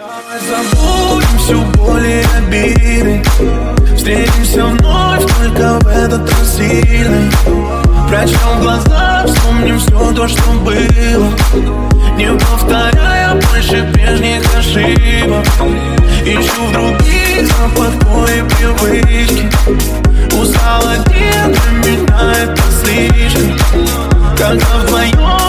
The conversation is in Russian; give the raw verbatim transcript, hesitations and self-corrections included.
Давай забудем всю боль и обиды. Встретимся вновь, только в этот раз сильный. Прочтем глаза, вспомним все то, что было, не повторяя больше прежних ошибок. Ищу в других запах твоей привычки. Устал один, для меня это слишком. Когда вдвоем